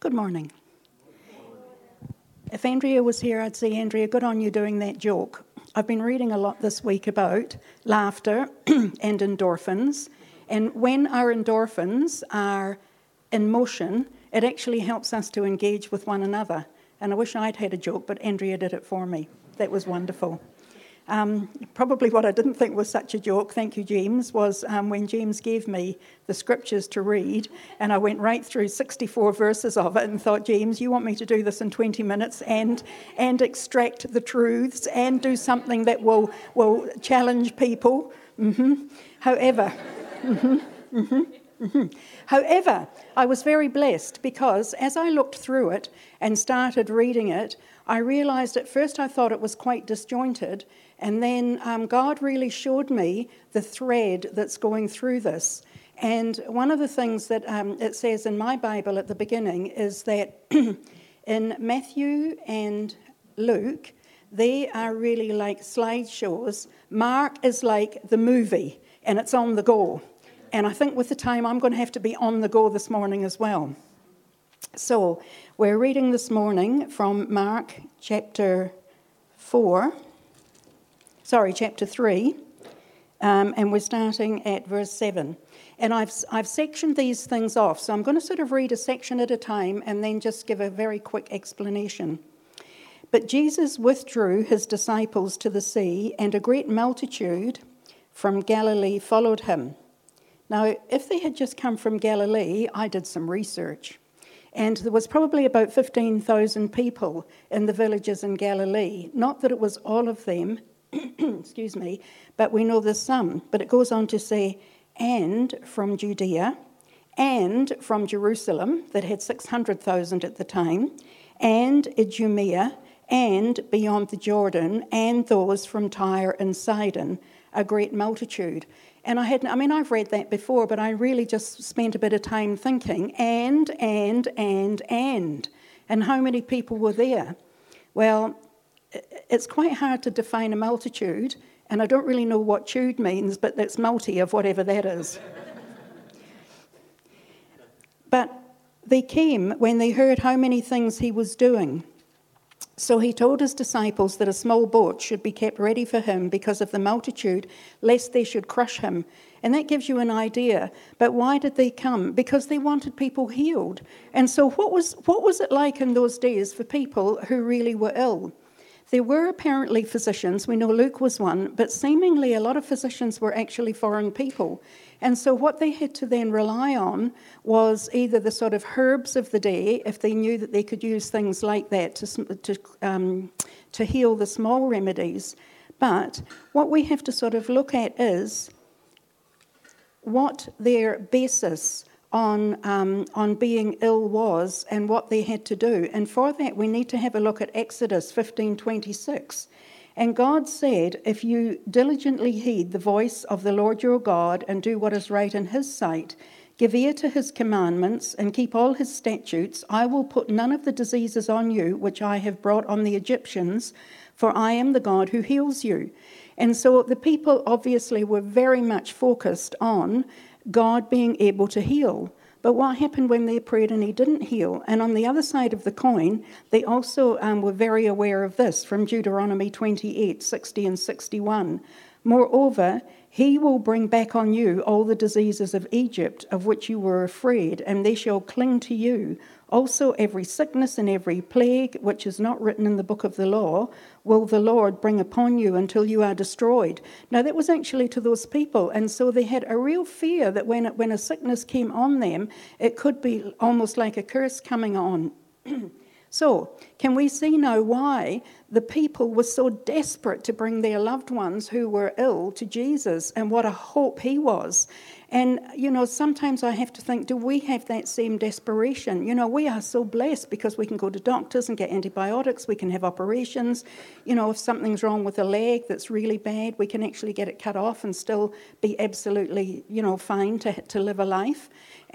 Good morning. If Andrea was here, I'd say, Andrea, good on you doing that joke. I've been reading a lot this week about laughter and endorphins. And when our endorphins are in motion, it actually helps us to engage with one another. And I wish I'd had a joke, but Andrea did it for me. That was wonderful. Probably what I didn't think was such a joke, thank you, James, was when James gave me the scriptures to read, and I went right through 64 verses of it and thought, James, you want me to do this in 20 minutes and extract the truths and do something that will challenge people. However, However, I was very blessed because as I looked through it and started reading it, I realized at first I thought it was quite disjointed, and then God really showed me the thread that's going through this. And one of the things that it says in my Bible at the beginning is that in Matthew and Luke, they are really like slideshows. Mark is like the movie, and it's on the go. And I think with the time, I'm going to have to be on the go this morning as well. So we're reading this morning from Mark chapter 3, and we're starting at verse 7. And I've sectioned these things off, so I'm going to sort of read a section at a time and then just give a very quick explanation. But Jesus withdrew his disciples to the sea, and a great multitude from Galilee followed him. Now, if they had just come from Galilee, I did some research, and there was probably about 15,000 people in the villages in Galilee. Not that it was all of them, excuse me, but we know there's some. But it goes on to say, and from Judea, and from Jerusalem, that had 600,000 at the time, and Idumea, and beyond the Jordan, and those from Tyre and Sidon, a great multitude. And I've read that before, but I really just spent a bit of time thinking, and how many people were there? Well, it's quite hard to define a multitude, and I don't really know what tude means, but it's multi of whatever that is. But they came when they heard how many things he was doing. So he told his disciples that a small boat should be kept ready for him because of the multitude, lest they should crush him. And that gives you an idea. But why did they come? Because they wanted people healed. And so what was it like in those days for people who really were ill? There were apparently physicians. We know Luke was one, but seemingly a lot of physicians were actually foreign people. And so what they had to then rely on was either the sort of herbs of the day, if they knew that they could use things like that to heal the small remedies. But what we have to sort of look at is what their basis on being ill was and what they had to do. And for that, we need to have a look at Exodus 15:26. And God said, if you diligently heed the voice of the Lord your God and do what is right in his sight, give ear to his commandments and keep all his statutes, I will put none of the diseases on you which I have brought on the Egyptians, for I am the God who heals you. And so the people obviously were very much focused on God being able to heal. But what happened when they prayed and he didn't heal? And on the other side of the coin, they also were very aware of this from Deuteronomy 28:60 and 61. Moreover, he will bring back on you all the diseases of Egypt of which you were afraid, and they shall cling to you. Also every sickness and every plague which is not written in the book of the law will the Lord bring upon you until you are destroyed. Now that was actually to those people, and so they had a real fear that when a sickness came on them, it could be almost like a curse coming on. So, can we see now why the people were so desperate to bring their loved ones who were ill to Jesus, and what a hope he was? And, sometimes I have to think, do we have that same desperation? We are so blessed because we can go to doctors and get antibiotics, we can have operations. If something's wrong with a leg that's really bad, we can actually get it cut off and still be absolutely, fine to live a life.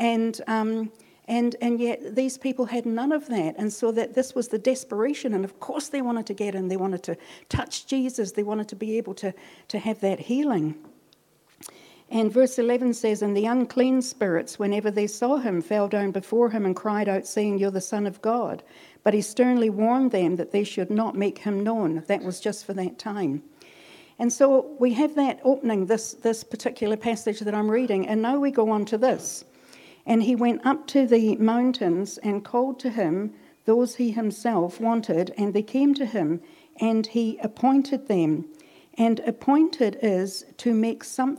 And yet these people had none of that. And so that this was the desperation. And of course they wanted to get in. They wanted to touch Jesus. They wanted to be able to have that healing. And verse 11 says, "And the unclean spirits, whenever they saw him, fell down before him and cried out, saying, 'You're the Son of God.' But he sternly warned them that they should not make him known." That was just for that time. And so we have that opening, this particular passage that I'm reading, and now we go on to this. "And he went up to the mountains and called to him those he himself wanted, and they came to him, and he appointed them." And appointed is to make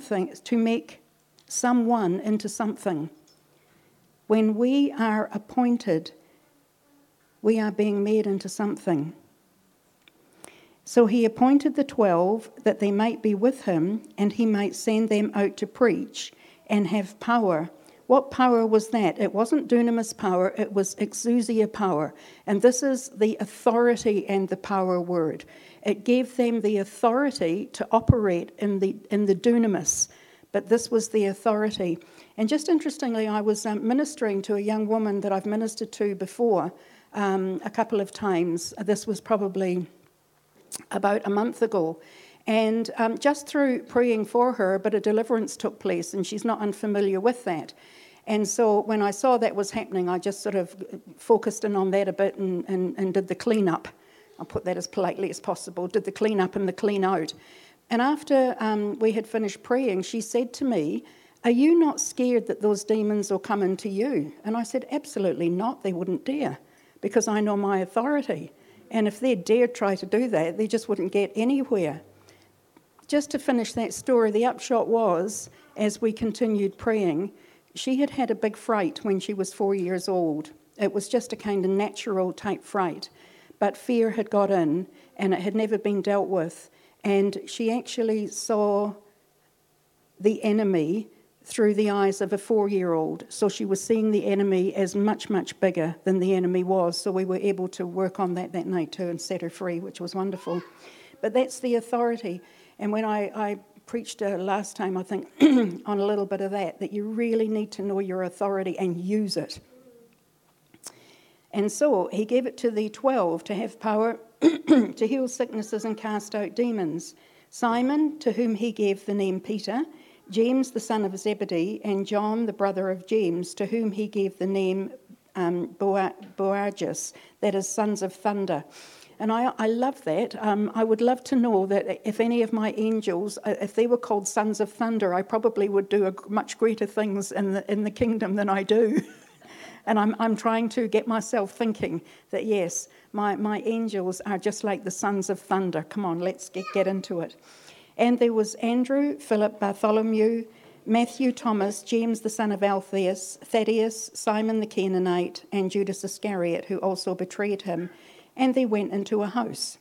someone into something. When we are appointed, we are being made into something. "So he appointed the 12 that they might be with him, and he might send them out to preach and have power." What power was that? It wasn't dunamis power, it was exousia power. And this is the authority and the power word. It gave them the authority to operate in the dunamis, but this was the authority. And just interestingly, I was ministering to a young woman that I've ministered to before a couple of times. This was probably about a month ago. And just through praying for her, a bit of deliverance took place, and she's not unfamiliar with that. And so when I saw that was happening, I just sort of focused in on that a bit and did the clean up. I'll put that as politely as possible, did the clean up and the clean out. And after we had finished praying, she said to me, "Are you not scared that those demons will come into you?" And I said, "Absolutely not, they wouldn't dare, because I know my authority. And if they dared try to do that, they just wouldn't get anywhere." Just to finish that story, the upshot was, as we continued praying, she had had a big fright when she was 4 years old. It was just a kind of natural type fright. But fear had got in, and it had never been dealt with. And she actually saw the enemy through the eyes of a 4-year-old. So she was seeing the enemy as much, much bigger than the enemy was. So we were able to work on that night too and set her free, which was wonderful. But that's the authority. And when I preached last time, I think, on a little bit of that you really need to know your authority and use it. And so he gave it to the 12 to have power to heal sicknesses and cast out demons. Simon, to whom he gave the name Peter, James the son of Zebedee, and John the brother of James, to whom he gave the name Boanerges, that is, sons of thunder. And I love that. I would love to know that if any of my angels, if they were called sons of thunder, I probably would do much greater things in the kingdom than I do. And I'm trying to get myself thinking that, yes, my angels are just like the sons of thunder. Come on, let's get into it. And there was Andrew, Philip, Bartholomew, Matthew, Thomas, James the son of Alphaeus, Thaddeus, Simon the Canaanite, and Judas Iscariot, who also betrayed him. And they went into a house.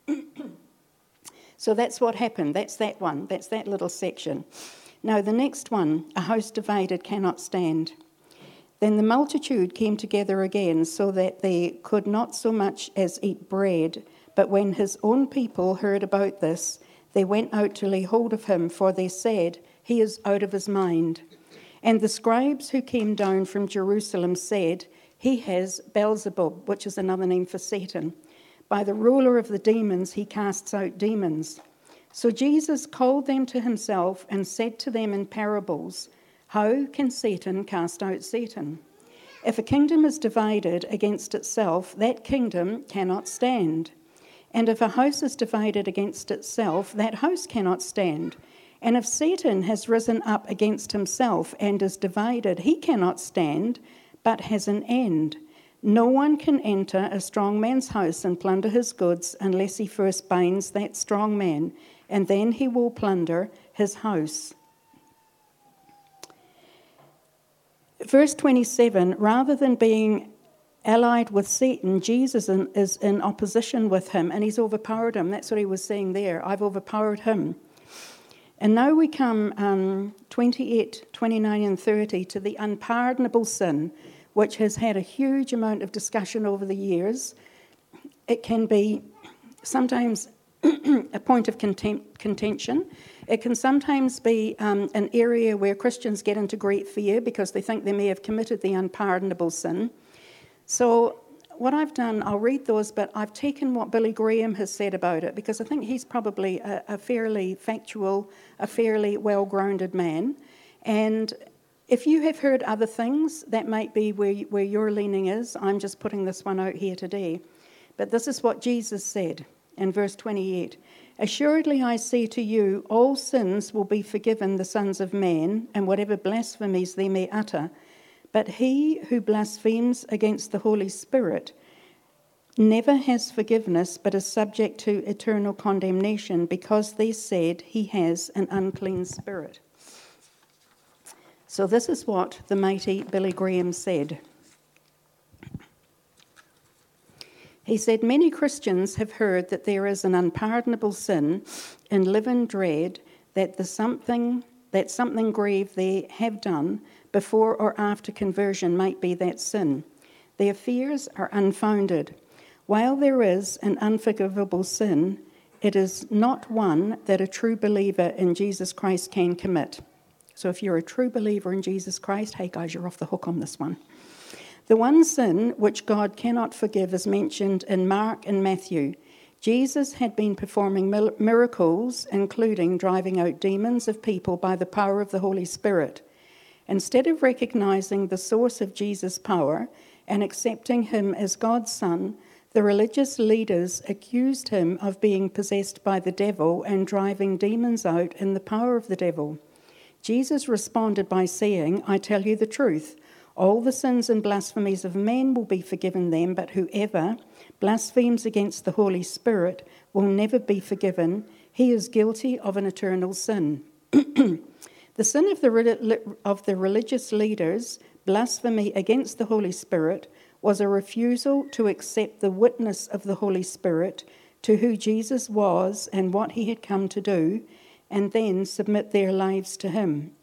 So that's what happened. That's that one. That's that little section. Now the next one, a house divided cannot stand. Then the multitude came together again, so that they could not so much as eat bread. But when his own people heard about this, they went out to lay hold of him, for they said, "He is out of his mind." And the scribes who came down from Jerusalem said, "He has Beelzebub," which is another name for Satan. "By the ruler of the demons, he casts out demons." So Jesus called them to himself and said to them in parables, "How can Satan cast out Satan? If a kingdom is divided against itself, that kingdom cannot stand. And if a house is divided against itself, that house cannot stand. And if Satan has risen up against himself and is divided, he cannot stand, but has an end. No one can enter a strong man's house and plunder his goods unless he first binds that strong man, and then he will plunder his house." Verse 27, rather than being allied with Satan, Jesus is in opposition with him, and he's overpowered him. That's what he was saying there. I've overpowered him. And now we come 28, 29 and 30 to the unpardonable sin, which has had a huge amount of discussion over the years. It can be sometimes a point of contention. It can sometimes be an area where Christians get into great fear because they think they may have committed the unpardonable sin. So what I've done, I'll read those, but I've taken what Billy Graham has said about it, because I think he's probably a fairly factual, a fairly well-grounded man. And if you have heard other things, that might be where your leaning is. I'm just putting this one out here today. But this is what Jesus said in verse 28. Assuredly I say to you, all sins will be forgiven the sons of man, and whatever blasphemies they may utter. But he who blasphemes against the Holy Spirit never has forgiveness, but is subject to eternal condemnation, because they said he has an unclean spirit. So this is what the mighty Billy Graham said. He said, many Christians have heard that there is an unpardonable sin and live in dread that something grave they have done before or after conversion might be that sin. Their fears are unfounded. While there is an unforgivable sin, it is not one that a true believer in Jesus Christ can commit. So if you're a true believer in Jesus Christ, hey guys, you're off the hook on this one. The one sin which God cannot forgive is mentioned in Mark and Matthew. Jesus had been performing miracles, including driving out demons of people by the power of the Holy Spirit. Instead of recognizing the source of Jesus' power and accepting him as God's son, the religious leaders accused him of being possessed by the devil and driving demons out in the power of the devil. Jesus responded by saying, I tell you the truth, all the sins and blasphemies of men will be forgiven them, but whoever blasphemes against the Holy Spirit will never be forgiven. He is guilty of an eternal sin. The sin of the religious leaders, blasphemy against the Holy Spirit, was a refusal to accept the witness of the Holy Spirit to who Jesus was and what he had come to do, and then submit their lives to him.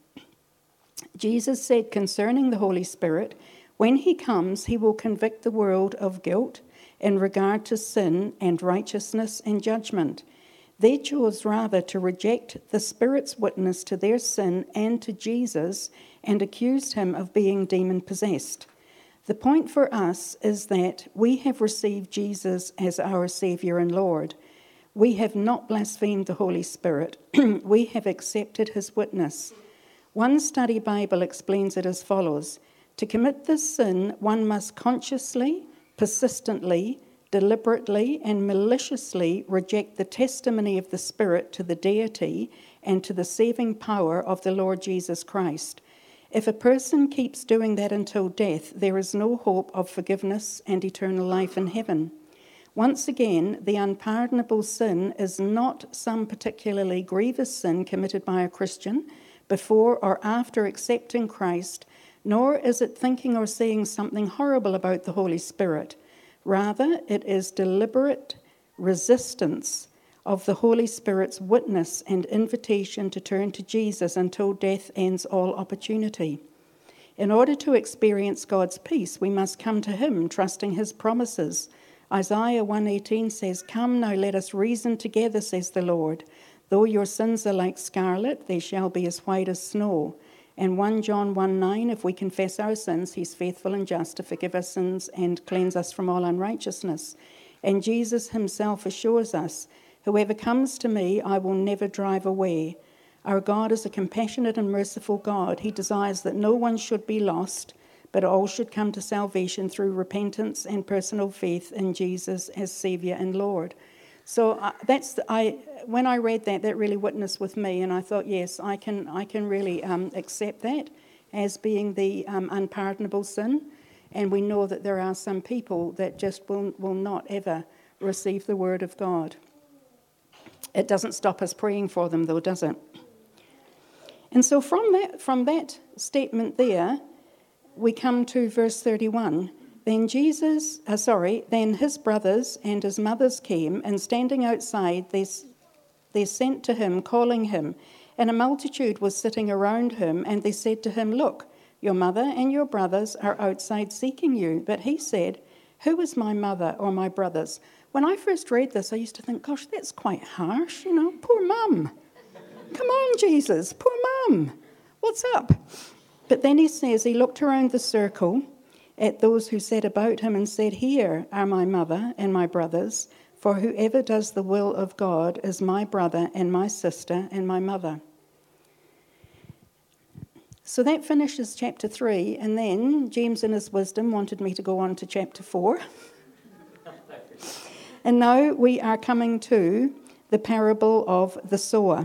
Jesus said concerning the Holy Spirit, when he comes, he will convict the world of guilt in regard to sin and righteousness and judgment. They chose rather to reject the Spirit's witness to their sin and to Jesus and accused him of being demon-possessed. The point for us is that we have received Jesus as our Saviour and Lord. We have not blasphemed the Holy Spirit. We have accepted his witness. One study Bible explains it as follows. To commit this sin, one must consciously, persistently, deliberately, and maliciously reject the testimony of the Spirit to the deity and to the saving power of the Lord Jesus Christ. If a person keeps doing that until death, there is no hope of forgiveness and eternal life in heaven. Once again, the unpardonable sin is not some particularly grievous sin committed by a Christian before or after accepting Christ, nor is it thinking or saying something horrible about the Holy Spirit. Rather, it is deliberate resistance of the Holy Spirit's witness and invitation to turn to Jesus until death ends all opportunity. In order to experience God's peace, we must come to him, trusting his promises. Isaiah 1:18 says, "Come now, let us reason together, says the Lord. Though your sins are like scarlet, they shall be as white as snow." And 1 John 1:9, if we confess our sins, he's faithful and just to forgive our sins and cleanse us from all unrighteousness. And Jesus himself assures us, "Whoever comes to me, I will never drive away." Our God is a compassionate and merciful God. He desires that no one should be lost, but all should come to salvation through repentance and personal faith in Jesus as Saviour and Lord. So when I read that, that really witnessed with me, and I thought, yes, I can really accept that as being the unpardonable sin. And we know that there are some people that just will not ever receive the word of God. It doesn't stop us praying for them, though, does it? And so from that statement there, we come to verse 31. Then his brothers and his mothers came, and standing outside, they sent to him, calling him. And a multitude was sitting around him, and they said to him, "Look, your mother and your brothers are outside seeking you." But he said, "Who is my mother or my brothers?" When I first read this, I used to think, gosh, that's quite harsh, poor mum. Come on, Jesus, poor mum. What's up? But then he says, he looked around the circle, at those who sat about him and said, "Here are my mother and my brothers, for whoever does the will of God is my brother and my sister and my mother." So that finishes chapter 3, and then James in his wisdom wanted me to go on to chapter 4. And now we are coming to the parable of the sower.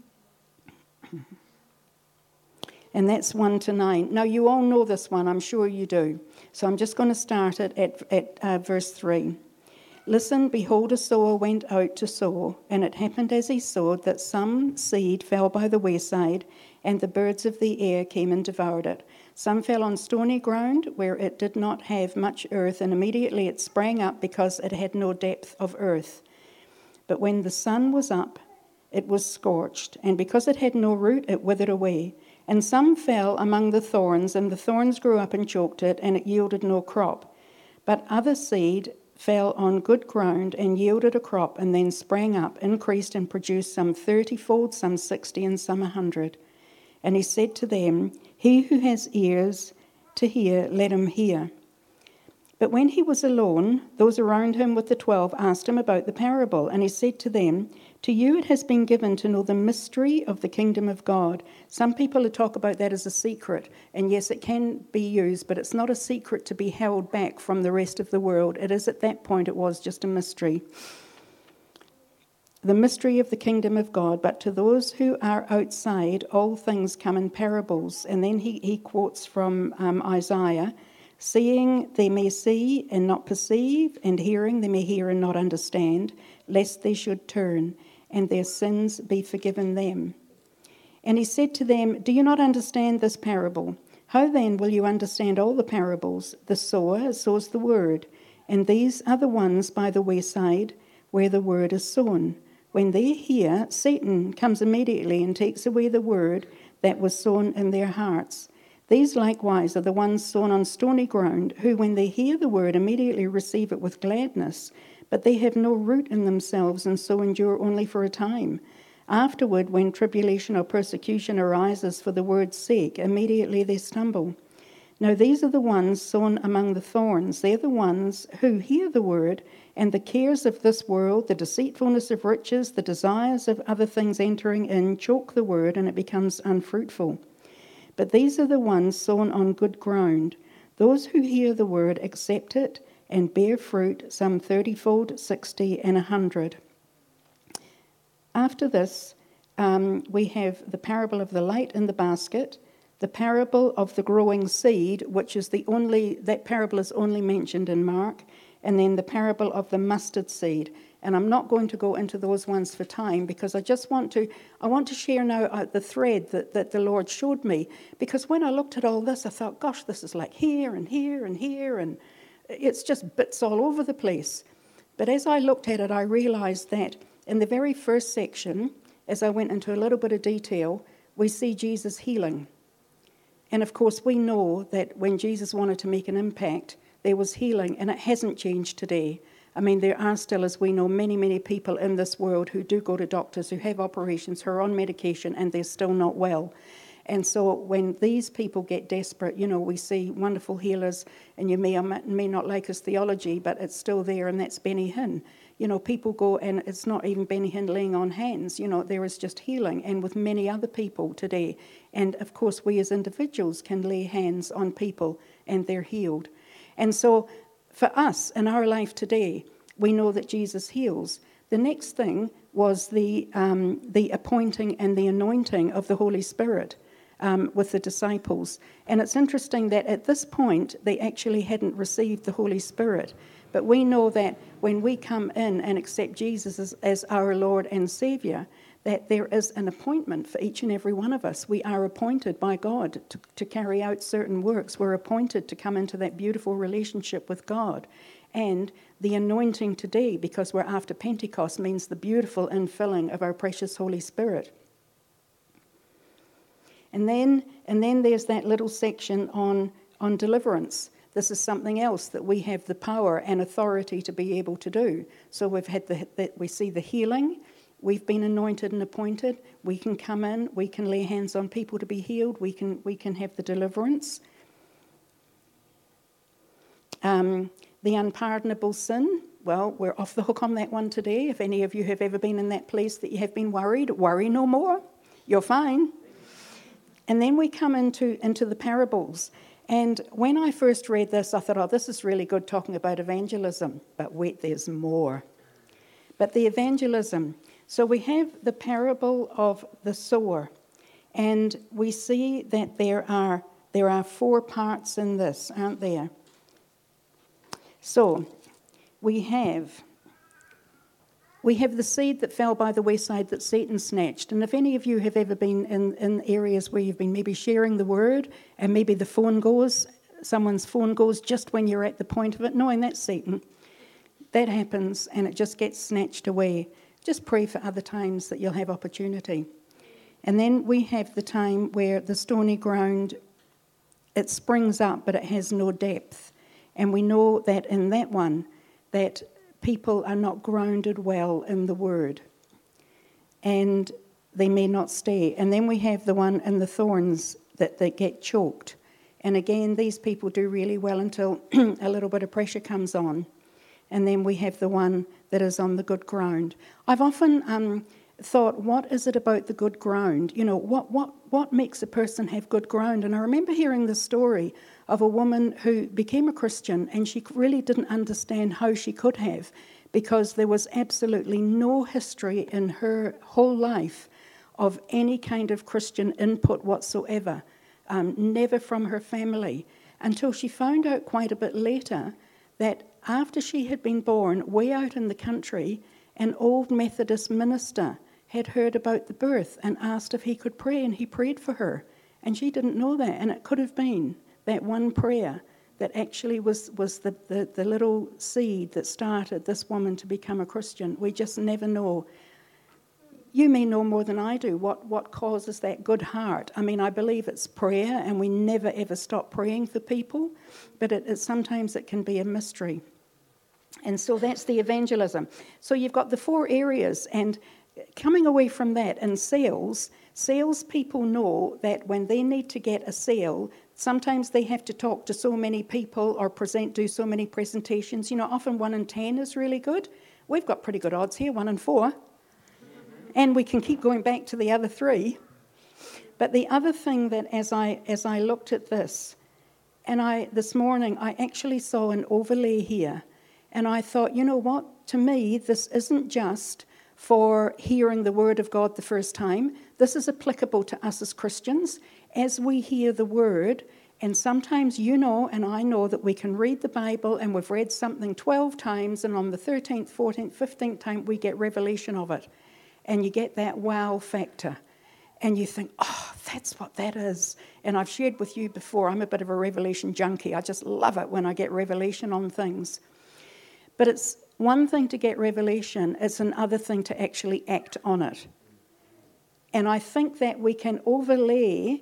And that's 1 to 9. Now, you all know this one, I'm sure you do. So I'm just going to start it at verse 3. "Listen, behold, a sower went out to sow, and it happened as he sowed that some seed fell by the wayside, and the birds of the air came and devoured it. Some fell on stony ground, where it did not have much earth, and immediately it sprang up because it had no depth of earth. But when the sun was up, it was scorched, and because it had no root, it withered away. And some fell among the thorns, and the thorns grew up and choked it, and it yielded no crop. But other seed fell on good ground and yielded a crop, and then sprang up, increased, and produced some 30-fold, some 60, and some 100. And he said to them, He who has ears to hear, let him hear. But when he was alone, those around him with the 12 asked him about the parable. And he said to them, To you it has been given to know the mystery of the kingdom of God. Some people talk about that as a secret. And yes, it can be used, but it's not a secret to be held back from the rest of the world. It is at that point, it was just a mystery. The mystery of the kingdom of God, but to those who are outside, all things come in parables. And then he quotes from Isaiah, Seeing they may see and not perceive, and hearing they may hear and not understand, lest they should turn, and their sins be forgiven them. And he said to them, Do you not understand this parable? How then will you understand all the parables? The sower sows the word, and these are the ones by the wayside where the word is sown. When they hear, Satan comes immediately and takes away the word that was sown in their hearts. These likewise are the ones sown on stony ground, who when they hear the word immediately receive it with gladness, but they have no root in themselves and so endure only for a time. Afterward, when tribulation or persecution arises for the word's sake, immediately they stumble. Now these are the ones sown among the thorns. They're the ones who hear the word, and the cares of this world, the deceitfulness of riches, the desires of other things entering in, choke the word, and it becomes unfruitful. But these are the ones sown on good ground. Those who hear the word accept it and bear fruit, some 30-fold, 60, and 100. After this, we have the parable of the light in the basket, the parable of the growing seed, which is that parable is only mentioned in Mark, and then the parable of the mustard seed. And I'm not going to go into those ones for time, because I want to share now the thread that the Lord showed me. Because when I looked at all this, I thought, gosh, this is like here and here and here, and it's just bits all over the place. But as I looked at it, I realized that in the very first section, as I went into a little bit of detail, we see Jesus healing. And of course, we know that when Jesus wanted to make an impact, there was healing, and it hasn't changed today. I mean, there are still, as we know, many, many people in this world who do go to doctors, who have operations, who are on medication, and they're still not well. And so when these people get desperate, we see wonderful healers, and you may or may not like his theology, but it's still there, and that's Benny Hinn. People go, and it's not even Benny Hinn laying on hands. There is just healing, and with many other people today. And, of course, we as individuals can lay hands on people, and they're healed. And so for us in our life today, we know that Jesus heals. The next thing was the appointing and the anointing of the Holy Spirit with the disciples. And it's interesting that at this point, they actually hadn't received the Holy Spirit. But we know that when we come in and accept Jesus as our Lord and Savior, that there is an appointment for each and every one of us. We are appointed by God to carry out certain works. We're appointed to come into that beautiful relationship with God. And the anointing today, because we're after Pentecost, means the beautiful infilling of our precious Holy Spirit. And then there's that little section on deliverance. This is something else that we have the power and authority to be able to do. So we've had we see the healing. We've been anointed and appointed. We can come in. We can lay hands on people to be healed. We can have the deliverance. The unpardonable sin, well, we're off the hook on that one today. If any of you have ever been in that place that you have been worried, worry no more. You're fine. And then we come into the parables. And when I first read this, I thought, oh, this is really good talking about evangelism. But wait, there's more. But the evangelism. So we have the parable of the sower. And we see that there are 4 parts in this, aren't there? So we have the seed that fell by the wayside that Satan snatched. And if any of you have ever been in areas where you've been maybe sharing the word and maybe someone's phone goes just when you're at the point of it, knowing that's Satan, that happens and it just gets snatched away. Just pray for other times that you'll have opportunity. And then we have the time where the stony ground, it springs up but it has no depth. And we know that in that one, that people are not grounded well in the word. And they may not stay. And then we have the one in the thorns that they get choked. And again, these people do really well until a little bit of pressure comes on. And then we have the one that is on the good ground. I've often thought, what is it about the good ground? You know, what makes a person have good ground? And I remember hearing the story of a woman who became a Christian and she really didn't understand how she could have, because there was absolutely no history in her whole life of any kind of Christian input whatsoever, never from her family, until she found out quite a bit later that after she had been born, way out in the country, an old Methodist minister had heard about the birth and asked if he could pray, and he prayed for her. And she didn't know that, and it could have been that one prayer that actually was the little seed that started this woman to become a Christian. We just never know. You may know more than I do what causes that good heart. I mean, I believe it's prayer, and we never ever stop praying for people, but sometimes it can be a mystery. And so that's the evangelism. So you've got the 4 areas, and coming away from that in salespeople know that when they need to get a sale, sometimes they have to talk to so many people or do so many presentations. You know, often 1 in 10 is really good. We've got pretty good odds here, 1 in 4. And we can keep going back to the other 3. But the other thing that as I looked at this, and this morning I actually saw an overlay here, and I thought, you know what? To me, this isn't just for hearing the word of God the first time. This is applicable to us as Christians. As we hear the word, and sometimes you know and I know that we can read the Bible and we've read something 12 times, and on the 13th, 14th, 15th time we get revelation of it. And you get that wow factor. And you think, oh, that's what that is. And I've shared with you before, I'm a bit of a revelation junkie. I just love it when I get revelation on things. But it's one thing to get revelation, it's another thing to actually act on it. And I think that we can overlay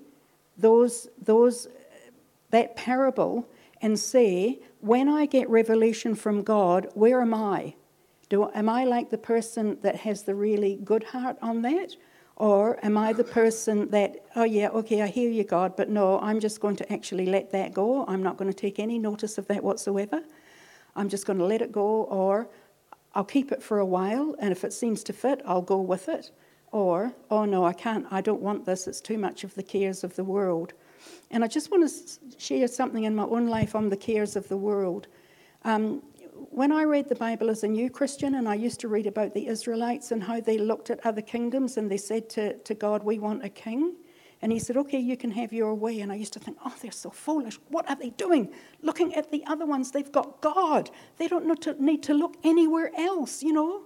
that parable and say, when I get revelation from God, where am I? Am I like the person that has the really good heart on that? Or am I the person that, oh yeah, okay, I hear you, God, but no, I'm just going to actually let that go. I'm not going to take any notice of that whatsoever. I'm just going to let it go, or I'll keep it for a while, and if it seems to fit, I'll go with it. Or, oh no, I can't, I don't want this, it's too much of the cares of the world. And I just want to share something in my own life on the cares of the world. When I read the Bible as a new Christian, and I used to read about the Israelites and how they looked at other kingdoms, and they said to God, we want a king. And he said, okay, you can have your way. And I used to think, oh, they're so foolish. What are they doing? Looking at the other ones, they've got God. They don't need to look anywhere else, you know.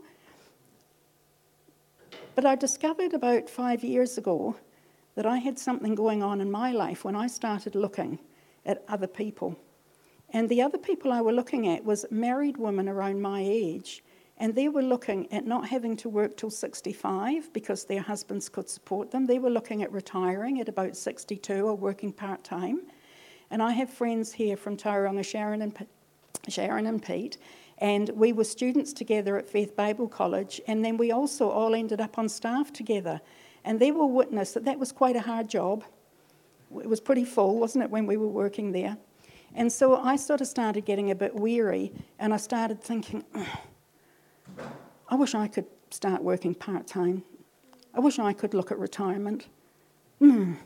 But I discovered about 5 years ago that I had something going on in my life when I started looking at other people. And the other people I were looking at was married women around my age. And they were looking at not having to work till 65 because their husbands could support them. They were looking at retiring at about 62 or working part-time. And I have friends here from Tauranga, Sharon and Pete, and we were students together at Faith Bible College, and then we also all ended up on staff together. And they will witness that was quite a hard job. It was pretty full, wasn't it, when we were working there? And so I sort of started getting a bit weary, and I started thinking, I wish I could start working part-time. I wish I could look at retirement. And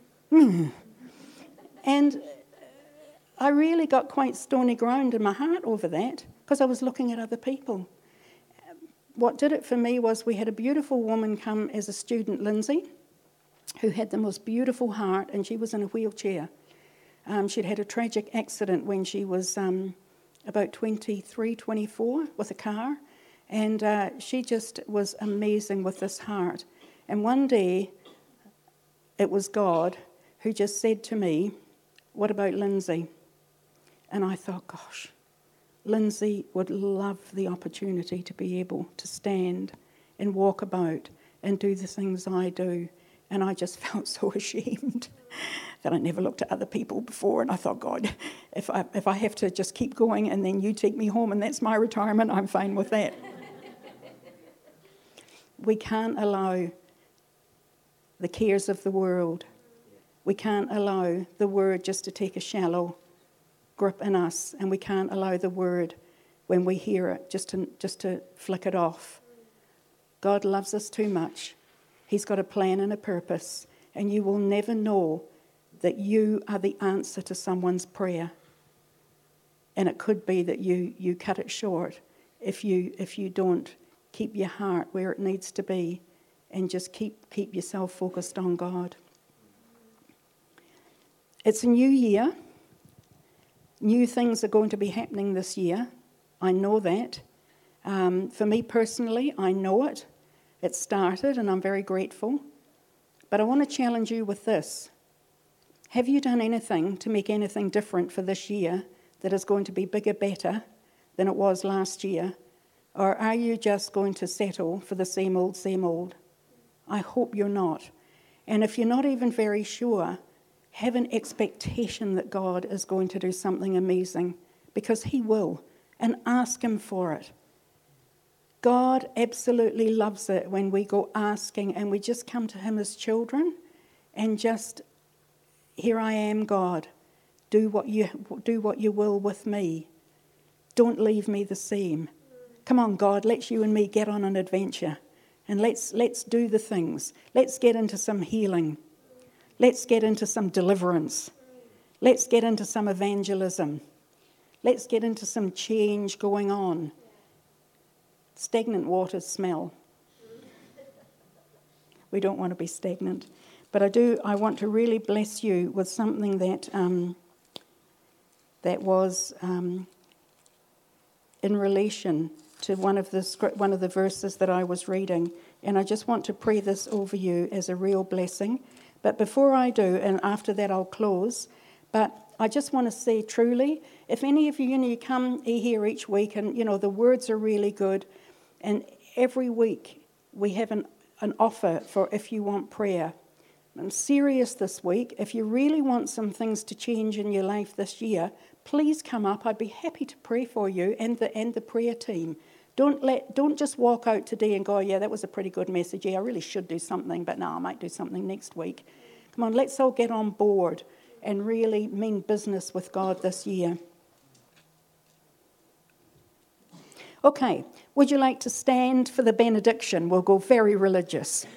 I really got quite stony ground in my heart over that, because I was looking at other people. What did it for me was we had a beautiful woman come as a student, Lindsay, who had the most beautiful heart, and she was in a wheelchair. She'd had a tragic accident when she was about 23, 24 with a car, and she just was amazing with this heart. And one day, it was God who just said to me, what about Lindsay? And I thought, gosh, Lindsay would love the opportunity to be able to stand and walk about and do the things I do. And I just felt so ashamed that I never looked at other people before. And I thought, God, if I have to just keep going and then you take me home and that's my retirement, I'm fine with that. We can't allow the cares of the world. We can't allow the word just to take a shallow grip in us, and we can't allow the word, when we hear it, just to flick it off. God loves us too much. He's got a plan and a purpose, and you will never know that you are the answer to someone's prayer. And it could be that you cut it short if you don't keep your heart where it needs to be and just keep yourself focused on God. It's a new year. New things are going to be happening this year. I know that. For me personally, I know it. It started, and I'm very grateful. But I want to challenge you with this. Have you done anything to make anything different for this year that is going to be bigger, better than it was last year? Or are you just going to settle for the same old, same old? I hope you're not. And if you're not even very sure, have an expectation that God is going to do something amazing, because he will, and ask him for it. God absolutely loves it when we go asking and we just come to him as children and just, here I am, God, do what you will with me. Don't leave me the same. Come on, God, let's you and me get on an adventure, and let's do the things. Let's get into some healing. Let's get into some deliverance. Let's get into some evangelism. Let's get into some change going on. Stagnant waters smell. We don't want to be stagnant. But I want to really bless you with something that was in relation to one of the verses that I was reading. And I just want to pray this over you as a real blessing. But before I do, and after that I'll close, but I just want to say truly, if any of you, you come here each week and, the words are really good, and every week we have an offer for if you want prayer. I'm serious this week. If you really want some things to change in your life this year, please come up. I'd be happy to pray for you and the prayer team. Don't just walk out today and go, yeah, that was a pretty good message. Yeah, I really should do something, but no, I might do something next week. Come on, let's all get on board and really mean business with God this year. Okay, would you like to stand for the benediction? We'll go very religious.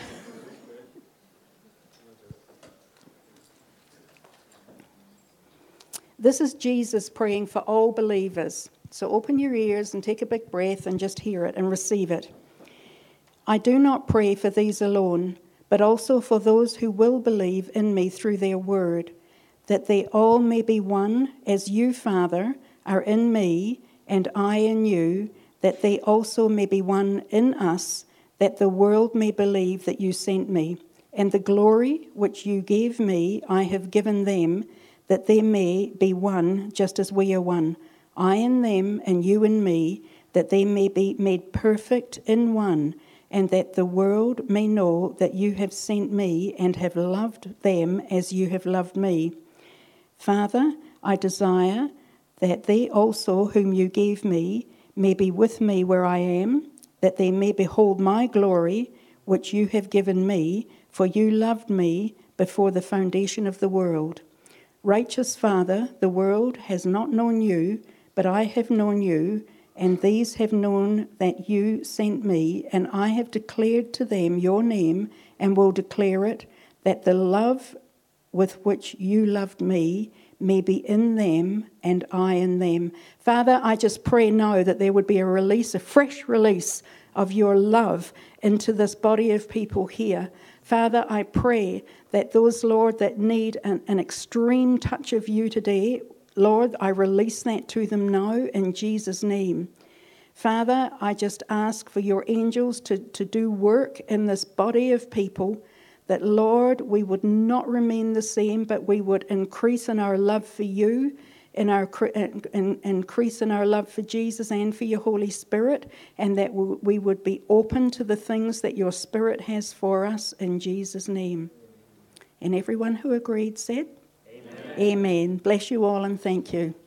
This is Jesus praying for all believers. So open your ears and take a big breath and just hear it and receive it. I do not pray for these alone, but also for those who will believe in me through their word, that they all may be one, as you, Father, are in me, and I in you, that they also may be one in us, that the world may believe that you sent me. And the glory which you gave me, I have given them, that they may be one, just as we are one. I in them, and you in me, that they may be made perfect in one, and that the world may know that you have sent me and have loved them as you have loved me. Father, I desire that they also whom you gave me may be with me where I am, that they may behold my glory, which you have given me, for you loved me before the foundation of the world. Righteous Father, the world has not known you, but I have known you, and these have known that you sent me, and I have declared to them your name, and will declare it, that the love with which you loved me may be in them and I in them. Father, I just pray now that there would be a release, a fresh release of your love into this body of people here. Father, I pray that those, Lord, that need an extreme touch of you today, Lord, I release that to them now in Jesus' name. Father, I just ask for your angels to do work in this body of people, that, Lord, we would not remain the same, but we would increase in our love for you, increase in our love for Jesus and for your Holy Spirit, and that we would be open to the things that your Spirit has for us in Jesus' name. And everyone who agreed said, Amen. Amen. Bless you all and thank you.